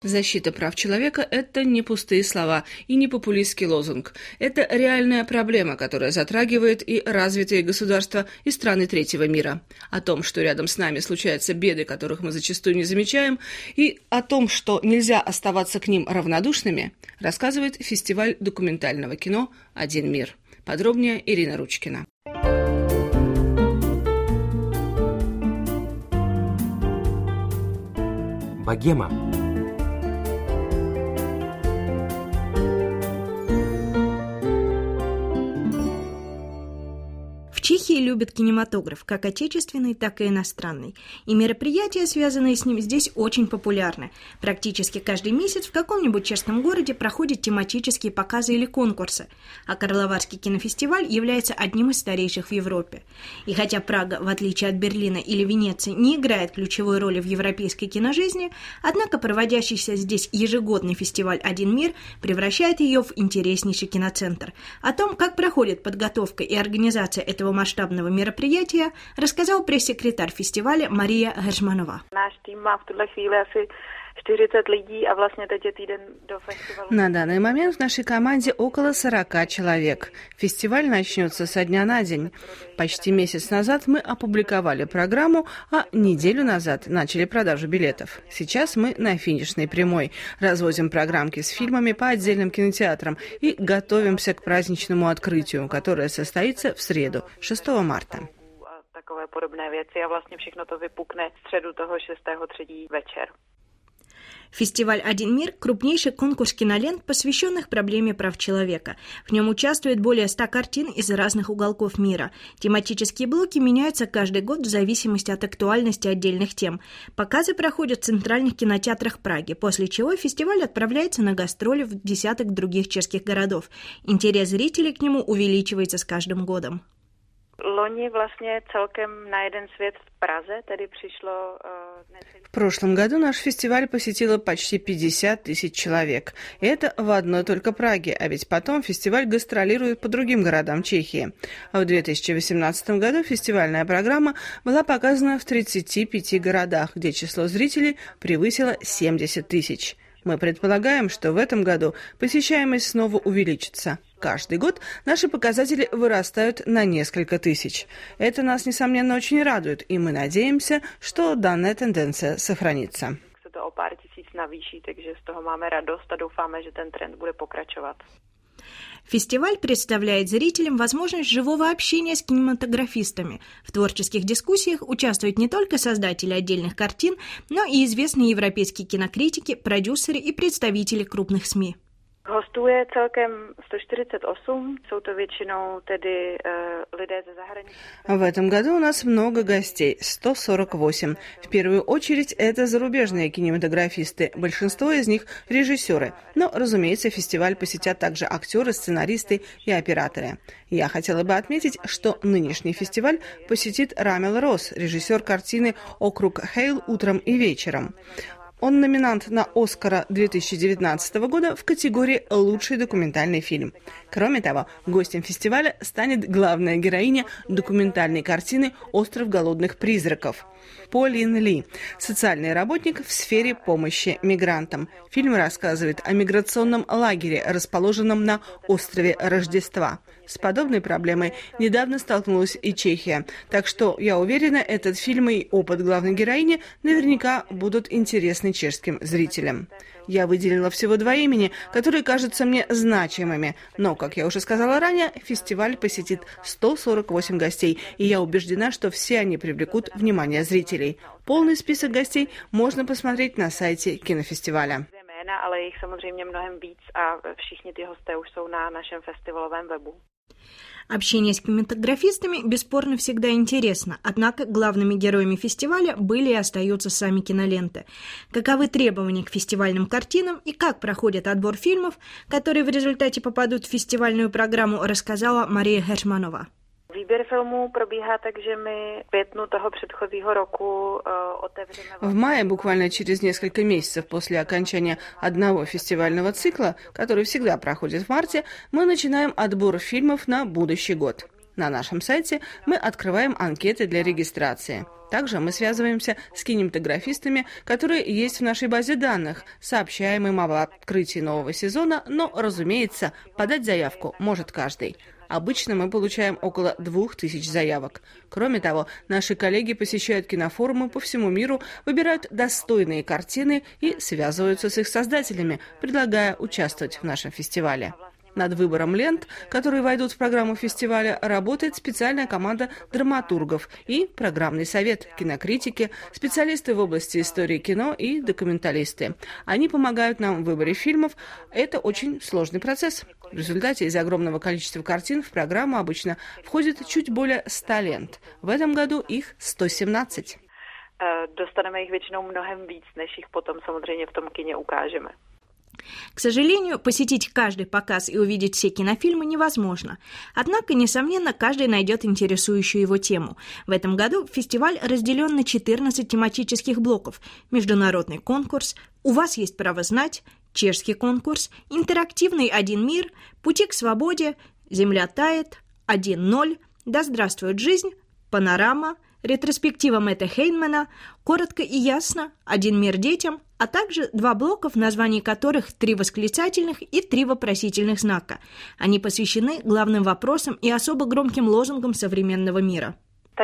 Защита прав человека – это не пустые слова и не популистский лозунг. Это реальная проблема, которая затрагивает и развитые государства, и страны третьего мира. О том, что рядом с нами случаются беды, которых мы зачастую не замечаем, и о том, что нельзя оставаться к ним равнодушными, рассказывает фестиваль документального кино «Один мир». Подробнее Ирина Ручкина. Богема. В Чехии любят кинематограф, как отечественный, так и иностранный. И мероприятия, связанные с ним, здесь очень популярны. Практически каждый месяц в каком-нибудь чешском городе проходят тематические показы или конкурсы. А Карловарский кинофестиваль является одним из старейших в Европе. И хотя Прага, в отличие от Берлина или Венеции, не играет ключевой роли в европейской киножизни, однако проводящийся здесь ежегодный фестиваль «Один мир» превращает ее в интереснейший киноцентр. О том, как проходит подготовка и организация этого масштабного мероприятия, рассказал пресс-секретарь фестиваля Мария Гершманова. На данный момент в нашей команде около 40 человек. Фестиваль начнется со дня на день. Почти месяц назад мы опубликовали программу, а неделю назад начали продажу билетов. Сейчас мы на финишной прямой. Развозим программки с фильмами по отдельным кинотеатрам и готовимся к праздничному открытию, которое состоится в среду, 6 марта. Takové podobné věci a vlastně všechno to vypukne v středu toho 6.3. večer. Фестиваль «Один мир» – крупнейший конкурс кинолент, посвященных проблеме прав человека. В нем участвует более 100 картин из разных уголков мира. Тематические блоки меняются каждый год в зависимости от актуальности отдельных тем. Показы проходят в центральных кинотеатрах Праги, после чего фестиваль отправляется на гастроли в десяток других чешских городов. Интерес зрителей к нему увеличивается с каждым годом. Loni vlastně celkem na jeden svět v Praze, tedy přišlo... В прошлом году наш фестиваль посетило почти 50 тысяч человек. И это в одной только Праге, а ведь потом фестиваль гастролирует по другим городам Чехии. В 2018 году фестивальная программа была показана в 35 городах, где число зрителей превысило 70 тысяч. Мы предполагаем, что в этом году посещаемость снова увеличится. Каждый год наши показатели вырастают на несколько тысяч. Это нас, несомненно, очень радует, и мы надеемся, что данная тенденция сохранится. To o pár tisíc navýší, takže z toho máme radost a doufáme, že ten trend bude pokračovat. Фестиваль представляет зрителям возможность живого общения с кинематографистами. В творческих дискуссиях участвуют не только создатели отдельных картин, но и известные европейские кинокритики, продюсеры и представители крупных СМИ. Hostuje celkem 148, jsou to většinou tedy lidé ze zahraničí. В этом году у нас много гостей, 148. В первую очередь это зарубежные кинематографисты, большинство из них режиссеры. Но, разумеется, фестиваль посетят также актеры, сценаристы и операторы. Я хотела бы отметить, что нынешний фестиваль посетит Рамел Рос, режиссер картины «Округ Хейл. Утром и вечером». Он номинант на «Оскара» 2019 года в категории «Лучший документальный фильм». Кроме того, гостем фестиваля станет главная героиня документальной картины «Остров голодных призраков» Полин Ли, социальный работник в сфере помощи мигрантам. Фильм рассказывает о миграционном лагере, расположенном на острове Рождества. С подобной проблемой недавно столкнулась и Чехия. Так что, я уверена, этот фильм и опыт главной героини наверняка будут интересны чешским зрителям. Я выделила всего 2 имени, которые кажутся мне значимыми. Но, как я уже сказала ранее, фестиваль посетит 148 гостей, и я убеждена, что все они привлекут внимание зрителей. Полный список гостей можно посмотреть на сайте кинофестиваля. Ale jich samozřejmě mnohem víc a všichni ty hosté už jsou na našem festivalovém webu. Общение с кинематографистами бесспорно всегда интересно, однако главными героями фестиваля были и остаются сами киноленты. Каковы требования к фестивальным картинам и как проходит отбор фильмов, которые в результате попадут в фестивальную программу, рассказала Мария Гершманова. Výběr filmů probíhá tak, že my v květnu toho předchozího roku otevřeme... В мае, буквально через несколько месяцев после окончания одного фестивального цикла, который всегда проходит в марте, мы начинаем отбор фильмов на будущий год. На нашем сайте мы открываем анкеты для регистрации. Также мы связываемся с кинематографистами, которые есть в нашей базе данных, сообщаем им об открытии нового сезона, но, разумеется, подать заявку может каждый. Обычно мы получаем около 2000 заявок. Кроме того, наши коллеги посещают кинофорумы по всему миру, выбирают достойные картины и связываются с их создателями, предлагая участвовать в нашем фестивале. Над выбором лент, которые войдут в программу фестиваля, работает специальная команда драматургов и программный совет, кинокритики, специалисты в области истории кино и документалисты. Они помогают нам в выборе фильмов. Это очень сложный процесс. В результате из огромного количества картин в программу обычно входит чуть более 100 лент. В этом году их 117. Достанeme jich většinou mnohem víc, než jich potom samozřejmě v tom kině ukážeme. К сожалению, посетить каждый показ и увидеть все кинофильмы невозможно. Однако, несомненно, каждый найдет интересующую его тему. В этом году фестиваль разделен на 14 тематических блоков. Международный конкурс, «У вас есть право знать», чешский конкурс, интерактивный «Один мир», «Пути к свободе», «Земля тает», «1.0», «Да здравствует жизнь», «Панорама», ретроспектива Мэтта Хейнмана, коротко и ясно, «Один мир детям», а также 2 блока, в названии которых 3 восклицательных и 3 вопросительных знака. Они посвящены главным вопросам и особо громким лозунгам современного мира.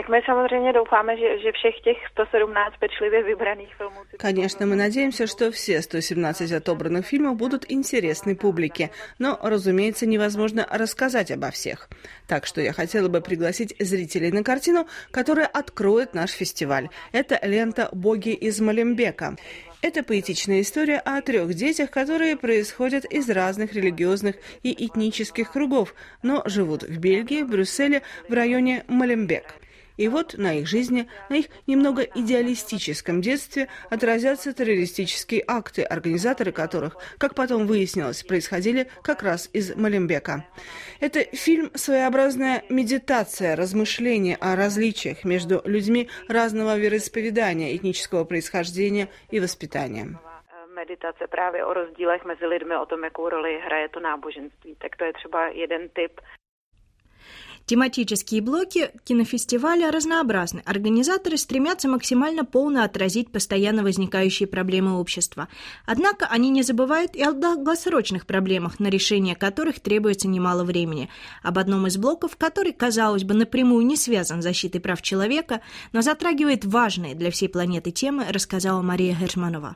Конечно, мы надеемся, что все 117 отобранных фильмов будут интересны публике, но, разумеется, невозможно рассказать обо всех. Так что я хотела бы пригласить зрителей на картину, которая откроет наш фестиваль. Это лента «Боги из Моленбека». Это поэтичная история о 3 детях, которые происходят из разных религиозных и этнических кругов, но живут в Бельгии, в Брюсселе, в районе Моленбек. И вот на их жизни, на их немного идеалистическом детстве отразятся террористические акты, организаторы которых, как потом выяснилось, происходили как раз из Моленбека. Это фильм «Своеобразная медитация, размышление о различиях между людьми разного вероисповедания, этнического происхождения и воспитания». Meditace právě o rozdílech mezi lidmi, o tom, jakou roli hraje to náboženství. Tak to je třeba jeden typ. Тематические блоки кинофестиваля разнообразны. Организаторы стремятся максимально полно отразить постоянно возникающие проблемы общества. Однако они не забывают и о долгосрочных проблемах, на решение которых требуется немало времени. Об одном из блоков, который, казалось бы, напрямую не связан с защитой прав человека, но затрагивает важные для всей планеты темы, рассказала Мария Гершманова.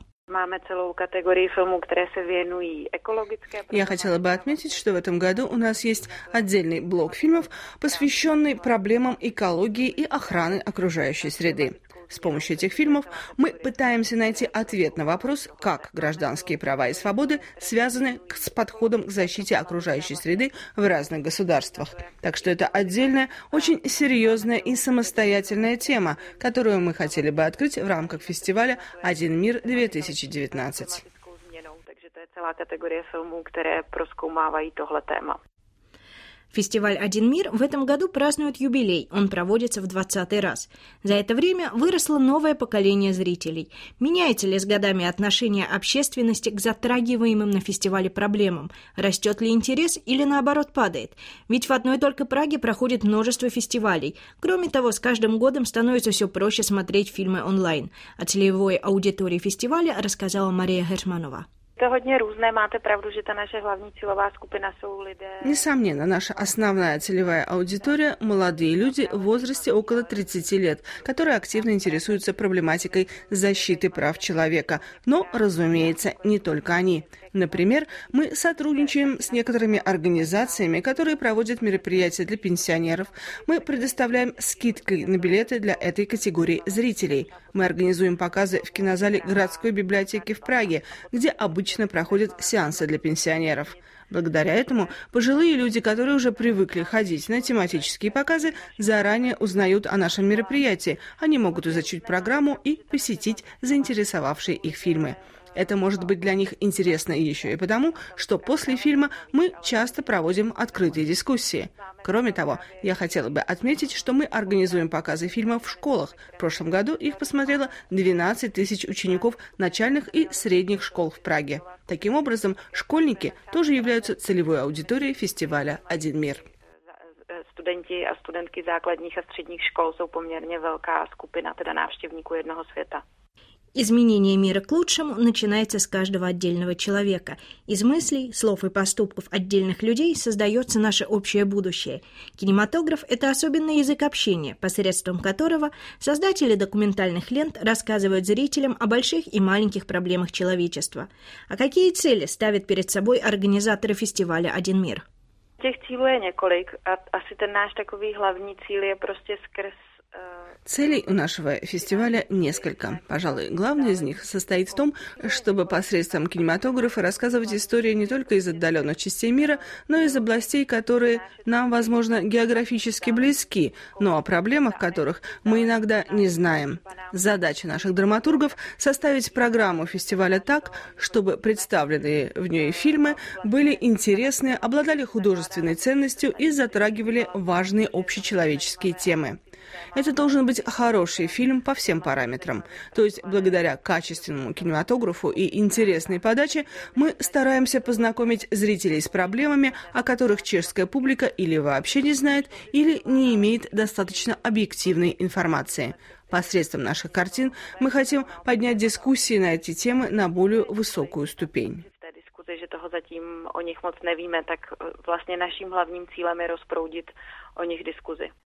Я хотела бы отметить, что в этом году у нас есть отдельный блок фильмов, посвященный проблемам экологии и охраны окружающей среды. С помощью этих фильмов мы пытаемся найти ответ на вопрос, как гражданские права и свободы связаны с подходом к защите окружающей среды в разных государствах. Так что это отдельная, очень серьезная и самостоятельная тема, которую мы хотели бы открыть в рамках фестиваля «Один мир 2019». Фестиваль «Один мир» в этом году празднует юбилей, он проводится в 20-й раз. За это время выросло новое поколение зрителей. Меняется ли с годами отношение общественности к затрагиваемым на фестивале проблемам? Растет ли интерес или наоборот падает? Ведь в одной только Праге проходит множество фестивалей. Кроме того, с каждым годом становится все проще смотреть фильмы онлайн. О целевой аудитории фестиваля рассказала Мария Гершманова. Несомненно, наша основная целевая аудитория – молодые люди в возрасте около 30 лет, которые активно интересуются проблематикой защиты прав человека. Но, разумеется, не только они. Например, мы сотрудничаем с некоторыми организациями, которые проводят мероприятия для пенсионеров. Мы предоставляем скидки на билеты для этой категории зрителей. Мы организуем показы в кинозале городской библиотеки в Праге, где обычно проходят сеансы для пенсионеров. Благодаря этому пожилые люди, которые уже привыкли ходить на тематические показы, заранее узнают о нашем мероприятии. Они могут изучить программу и посетить заинтересовавшие их фильмы. Это может быть для них интересно еще и потому, что после фильма мы часто проводим открытые дискуссии. Кроме того, я хотела бы отметить, что мы организуем показы фильмов в школах. В прошлом году их посмотрело 12 тысяч учеников начальных и средних школ в Праге. Таким образом, школьники тоже являются целевой аудиторией фестиваля «Один мир». studenti a studentky základních a středních škol jsou poměrně velká skupina teda návštěvníků jednoho světa. Изменение мира к лучшему начинается с каждого отдельного человека. Из мыслей, слов и поступков отдельных людей создается наше общее будущее. Кинематограф – это особенный язык общения, посредством которого создатели документальных лент рассказывают зрителям о больших и маленьких проблемах человечества. А какие цели ставят перед собой организаторы фестиваля «Один мир»? Těch cílů je několik a asi ten náš takový hlavní cíl je prostě skrz. Целей у нашего фестиваля несколько. Пожалуй, главная из них состоит в том, чтобы посредством кинематографа рассказывать истории не только из отдаленных частей мира, но и из областей, которые нам, возможно, географически близки, но о проблемах которых мы иногда не знаем. Задача наших драматургов – составить программу фестиваля так, чтобы представленные в ней фильмы были интересны, обладали художественной ценностью и затрагивали важные общечеловеческие темы. Это должен быть хороший фильм по всем параметрам. То есть, благодаря качественному кинематографу и интересной подаче, мы стараемся познакомить зрителей с проблемами, о которых чешская публика или вообще не знает, или не имеет достаточно объективной информации. Posредstvom našich kartin my chceme podňať diskusie na эти темы на более высокую ступень. Že toho zatím o nich moc nevíme, tak vlastně naším hlavním cílem je rozproudit o nich diskuzi.